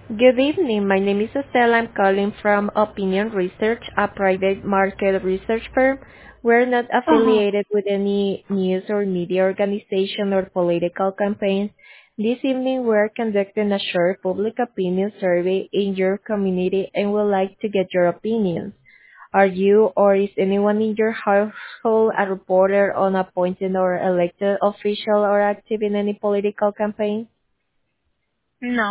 Good evening. My name is Estelle. I'm calling from Opinion Research, a private market research firm. We're not Uh-huh. affiliated with any news or media organization or political campaigns. This evening, we're conducting a short public opinion survey in your community and would like to get your opinions. Are you or is anyone in your household a reporter, unappointed or elected official or active in any political campaign? No.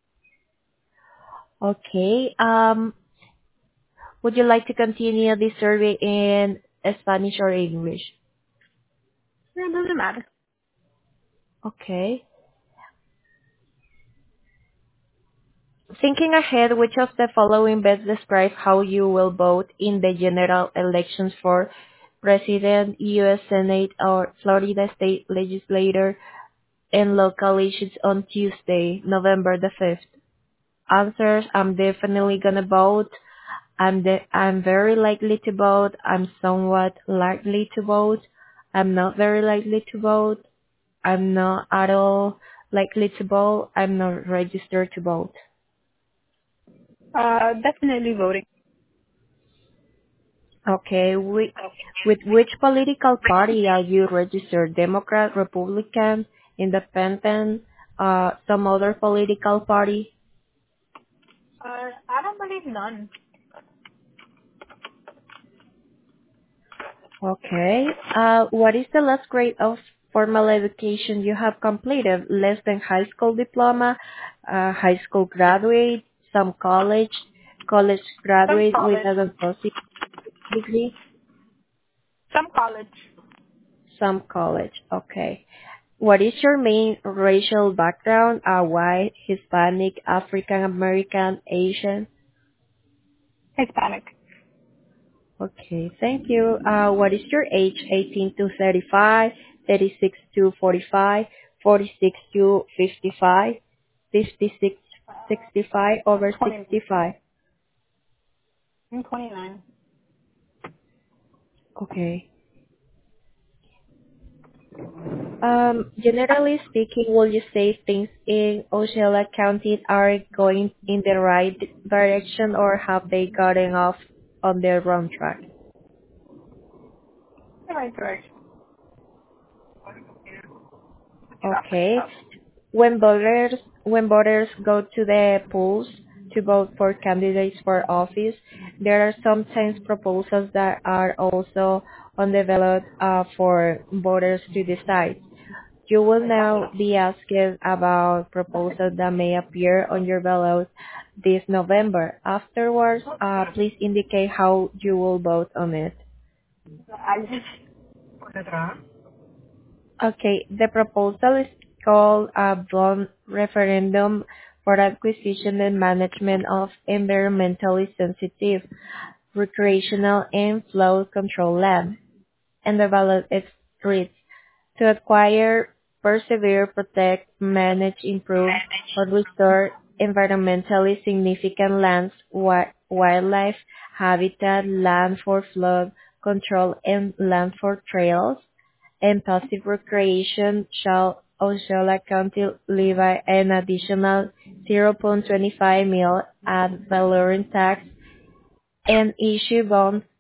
Okay. Would you like to continue this survey in Spanish or English? It doesn't matter. Okay. Thinking ahead, which of the following best describe how you will vote in the general elections for President, U.S. Senate, or Florida State Legislature and local issues on Tuesday, November the 5th? Answers: I'm definitely gonna vote. I'm very likely to vote. I'm somewhat likely to vote. I'm not very likely to vote. I'm not at all likely to vote. I'm not registered to vote. Definitely voting. Okay, with which political party are you registered? Democrat, Republican, Independent, some other political party? I don't believe none. Okay. What is the last grade of formal education you have completed? Less than high school diploma, high school graduate, some college, college Some graduate with college. an associate degree? Some college. Some college. Okay. What is your main racial background? White, Hispanic, African American, Asian? Hispanic. Okay, thank you. What is your age? 18 to 35, 36 to 45, 46 to 55, 56, 65, over 20. 65? I'm 29. Okay. Generally speaking, will you say things in Osceola County are going in the right direction, or have they gotten off on their wrong track? The right direction. Okay. When voters go to the polls to vote for candidates for office, there are sometimes proposals that are also on the ballot for voters to decide. You will now be asked about proposals that may appear on your ballot this November. Afterwards, please indicate how you will vote on it. I just. Okay, the proposal is called a bond referendum for acquisition and management of environmentally sensitive recreational and flood control land. And the ballot is reads: to acquire, preserve, protect, manage, improve, or restore environmentally significant lands, wildlife, habitat, land for flood control, and land for trails and passive recreation shall Osceola County levy an additional 0.25 mil ad valorem tax and issue bonds